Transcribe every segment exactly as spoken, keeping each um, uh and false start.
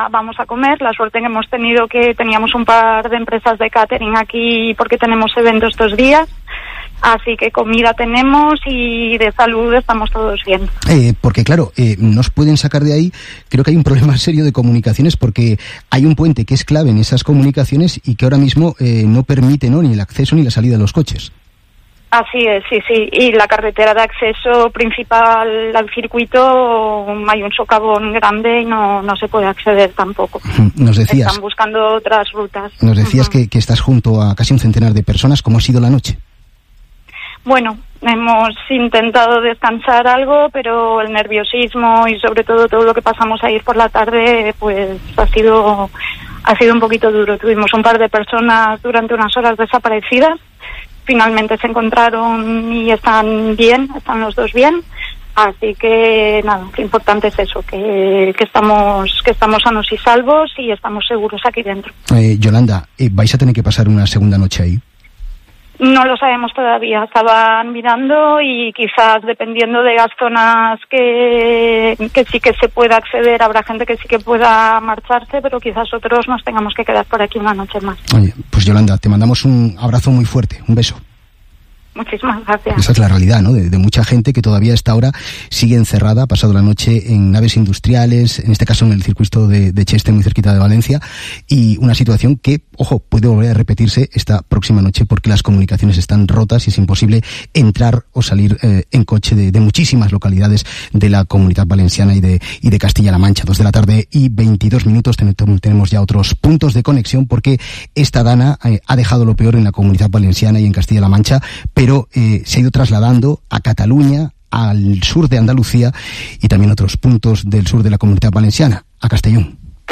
a, vamos a comer. La suerte que hemos tenido que teníamos un par de empresas de catering aquí porque tenemos eventos estos días. Así que comida tenemos y de salud estamos todos bien. Eh, porque claro, eh, nos pueden sacar de ahí, creo que hay un problema serio de comunicaciones porque hay un puente que es clave en esas comunicaciones y que ahora mismo eh, no permite, ¿no?, ni el acceso ni la salida de los coches. Así es, sí, sí. Y la carretera de acceso principal al circuito, hay un socavón grande y no, no se puede acceder tampoco. Nos decías... Están buscando otras rutas. Nos decías uh-huh. que, que estás junto a casi un centenar de personas. ¿Cómo ha sido la noche? Bueno, hemos intentado descansar algo, pero el nerviosismo y sobre todo todo lo que pasamos ayer por la tarde, pues ha sido ha sido un poquito duro. Tuvimos un par de personas durante unas horas desaparecidas. Finalmente se encontraron y están bien, están los dos bien. Así que nada, lo importante es eso, que, que estamos que estamos sanos y salvos y estamos seguros aquí dentro. Eh, Yolanda, eh, ¿vais a tener que pasar una segunda noche ahí? No lo sabemos todavía, estaban mirando y quizás dependiendo de las zonas que, que sí que se pueda acceder, habrá gente que sí que pueda marcharse, pero quizás otros nos tengamos que quedar por aquí una noche más. Oye, pues Yolanda, te mandamos un abrazo muy fuerte, un beso. Muchísimas gracias. Esa es la realidad, ¿no?, de, de mucha gente que todavía a esta hora sigue encerrada, ha pasado la noche en naves industriales, en este caso en el circuito de, de Cheste, muy cerquita de Valencia, y una situación que, ojo, puede volver a repetirse esta próxima noche porque las comunicaciones están rotas y es imposible entrar o salir eh, en coche de, de muchísimas localidades de la Comunidad Valenciana y de, y de Castilla-La Mancha. Dos de la tarde y veintidós minutos, ten, tenemos ya otros puntos de conexión porque esta dana eh, ha dejado lo peor en la Comunidad Valenciana y en Castilla-La Mancha, pero pero eh, se ha ido trasladando a Cataluña, al sur de Andalucía y también a otros puntos del sur de la Comunidad Valenciana, a Castellón.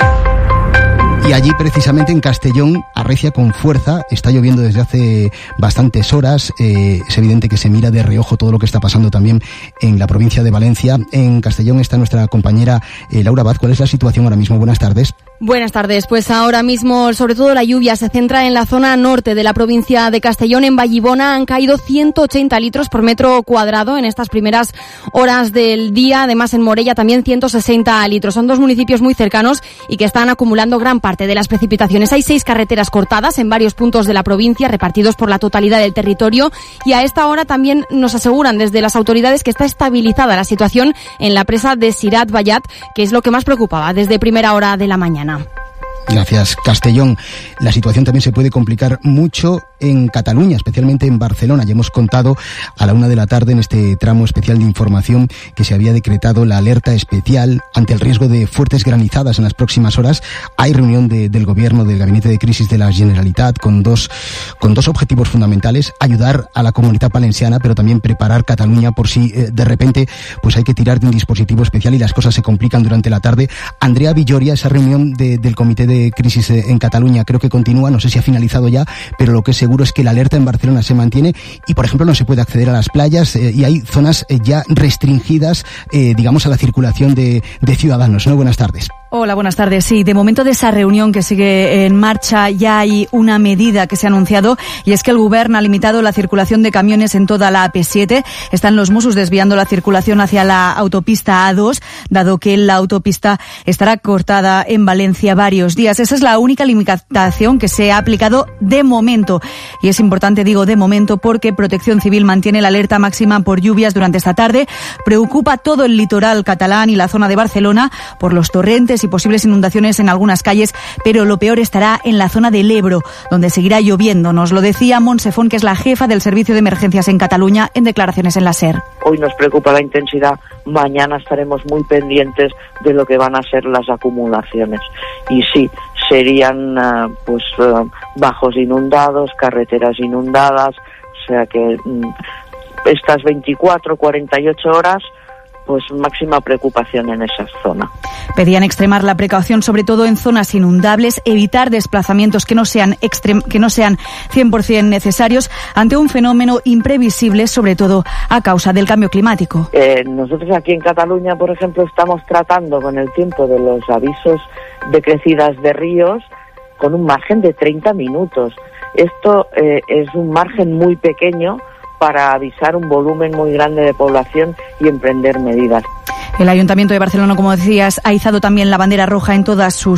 Y allí, precisamente en Castellón, arrecia con fuerza, está lloviendo desde hace bastantes horas, eh, es evidente que se mira de reojo todo lo que está pasando también en la provincia de Valencia. En Castellón está nuestra compañera eh, Laura Abad. ¿Cuál es la situación ahora mismo? Buenas tardes. Buenas tardes. Pues ahora mismo, sobre todo la lluvia se centra en la zona norte de la provincia de Castellón. En Vallibona han caído ciento ochenta litros por metro cuadrado en estas primeras horas del día. Además, en Morella también ciento sesenta litros. Son dos municipios muy cercanos y que están acumulando gran parte de las precipitaciones. Hay seis carreteras cortadas en varios puntos de la provincia, repartidos por la totalidad del territorio. Y a esta hora también nos aseguran desde las autoridades que está estabilizada la situación en la presa de Sirat Vallat, que es lo que más preocupaba desde primera hora de la mañana. Gracias, Castellón. La situación también se puede complicar mucho en Cataluña, especialmente en Barcelona. Ya hemos contado a la una de la tarde en este tramo especial de información que se había decretado la alerta especial ante el riesgo de fuertes granizadas en las próximas horas. Hay reunión de, del gobierno, del gabinete de crisis de la Generalitat con dos, con dos objetivos fundamentales: ayudar a la Comunidad Valenciana, pero también preparar Cataluña por si eh, de repente pues hay que tirar de un dispositivo especial y las cosas se complican durante la tarde. Andrea Villoria, esa reunión de, del comité de crisis en Cataluña creo que continúa, no sé si ha finalizado ya, pero lo que es seguro es que la alerta en Barcelona se mantiene y, por ejemplo, no se puede acceder a las playas eh, y hay zonas eh, ya restringidas, eh, digamos, a la circulación de, de ciudadanos, ¿no? Buenas tardes. Hola, buenas tardes. Sí, de momento de esa reunión que sigue en marcha ya hay una medida que se ha anunciado y es que el Gobierno ha limitado la circulación de camiones en toda la A P siete. Están los Mossos desviando la circulación hacia la autopista A dos, dado que la autopista estará cortada en Valencia varios días. Esa es la única limitación que se ha aplicado de momento. Y es importante, digo, de momento, porque Protección Civil mantiene la alerta máxima por lluvias durante esta tarde. Preocupa todo el litoral catalán y la zona de Barcelona por los torrentes y posibles inundaciones en algunas calles, pero lo peor estará en la zona del Ebro, donde seguirá lloviendo. Nos lo decía Montse Font, que es la jefa del Servicio de Emergencias en Cataluña, en declaraciones en la SER. Hoy nos preocupa la intensidad, mañana estaremos muy pendientes de lo que van a ser las acumulaciones. Y sí, serían uh, pues uh, bajos inundados, carreteras inundadas, o sea que um, estas veinticuatro, cuarenta y ocho horas, pues máxima preocupación en esa zona. Pedían extremar la precaución, sobre todo en zonas inundables, evitar desplazamientos que no sean extrem- que no sean cien por ciento necesarios ante un fenómeno imprevisible, sobre todo a causa del cambio climático. Eh, nosotros aquí en Cataluña, por ejemplo, estamos tratando con el tiempo de los avisos de crecidas de ríos con un margen de treinta minutos. Esto eh, es un margen muy pequeño para avisar un volumen muy grande de población y emprender medidas. El Ayuntamiento de Barcelona, como decías, ha izado también la bandera roja en todas sus